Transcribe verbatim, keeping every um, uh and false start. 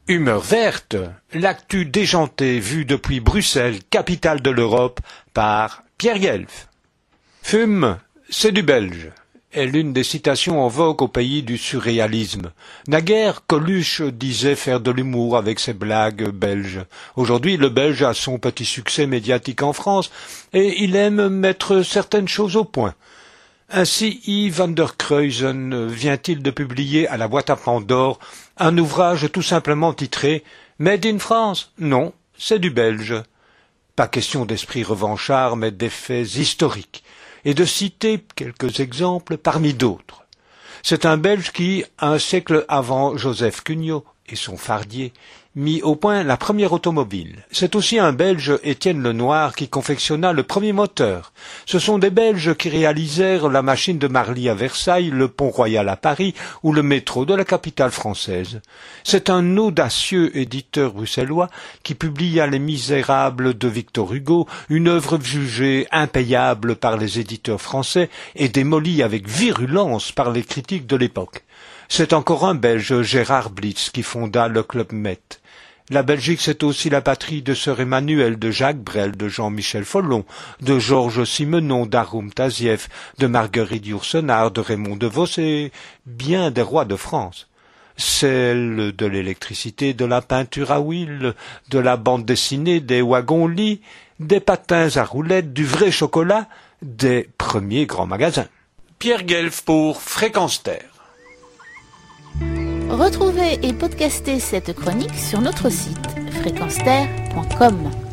Humeur verte, l'actu déjantée vue depuis Bruxelles, capitale de l'Europe, par Pierre Guelf. Fume, c'est du belge, est l'une des citations en vogue au pays du surréalisme. Naguère, Coluche disait faire de l'humour avec ses blagues belges. Aujourd'hui, le belge a son petit succès médiatique en France et il aime mettre certaines choses au point. Ainsi, Yves van der Kreuzen vient-il de publier à la boîte à Pandore un ouvrage tout simplement titré « Made in France ». Non, c'est du belge. Pas question d'esprit revanchard, mais d'effets historiques, et de citer quelques exemples parmi d'autres. C'est un Belge qui, un siècle avant Joseph Cugnot et son fardier, mit au point la première automobile. C'est aussi un Belge, Étienne Lenoir, qui confectionna le premier moteur. Ce sont des Belges qui réalisèrent la machine de Marly à Versailles, le pont Royal à Paris ou le métro de la capitale française. C'est un audacieux éditeur bruxellois qui publia Les Misérables de Victor Hugo, une œuvre jugée impayable par les éditeurs français et démolie avec virulence par les critiques de l'époque. C'est encore un Belge, Gérard Blitz, qui fonda le Club Med. La Belgique, c'est aussi la patrie de Sœur Emmanuel, de Jacques Brel, de Jean-Michel Follon, de Georges Simenon, d'Arum Tazieff, de Marguerite Yourcenar, de Raymond DeVos et bien des rois de France. Celle de l'électricité, de la peinture à huile, de la bande dessinée, des wagons-lits, des patins à roulettes, du vrai chocolat, des premiers grands magasins. Pierre Guelf pour Fréquence Terre. Retrouvez et podcastez cette chronique sur notre site fréquence terre point com.